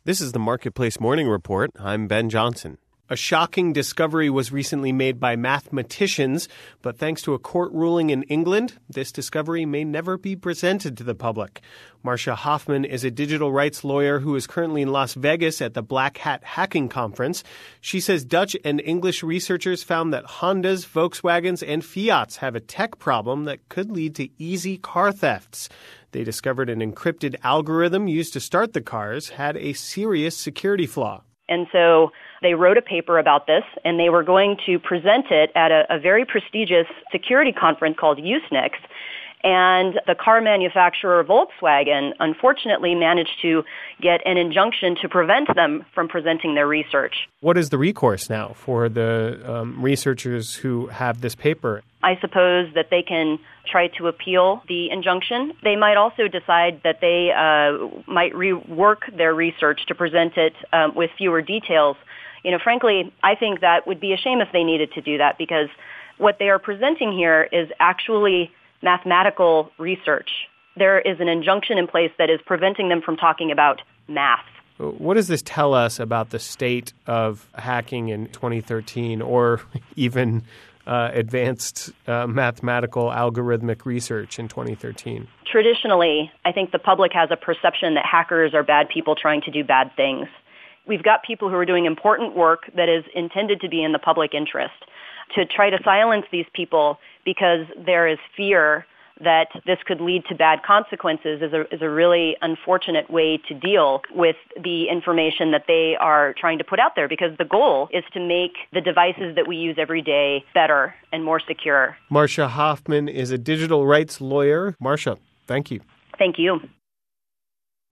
This is the Marketplace Morning Report. I'm Ben Johnson. A shocking discovery was recently made by mathematicians, but thanks to a court ruling in England, this discovery may never be presented to the public. Marcia Hoffman is a digital rights lawyer who is currently in Las Vegas at the Black Hat Hacking Conference. She says Dutch and English researchers found that Hondas, Volkswagens, and Fiats have a tech problem that could lead to easy car thefts. They discovered an encrypted algorithm used to start the cars had a serious security flaw. And so they wrote a paper about this, and they were going to present it at a very prestigious security conference called Usenix. And the car manufacturer Volkswagen unfortunately managed to get an injunction to prevent them from presenting their research. What is the recourse now for the researchers who have this paper? I suppose that they can try to appeal the injunction. They might also decide that they might rework their research to present it with fewer details. Frankly, I think that would be a shame if they needed to do that, because what they are presenting here is actually mathematical research. There is an injunction in place that is preventing them from talking about math. What does this tell us about the state of hacking in 2013 or even advanced mathematical algorithmic research in 2013? Traditionally, I think the public has a perception that hackers are bad people trying to do bad things. We've got people who are doing important work that is intended to be in the public interest. To try to silence these people because there is fear that this could lead to bad consequences is a really unfortunate way to deal with the information that they are trying to put out there, because the goal is to make the devices that we use every day better and more secure. Marcia Hoffman is a digital rights lawyer. Marcia, thank you. Thank you.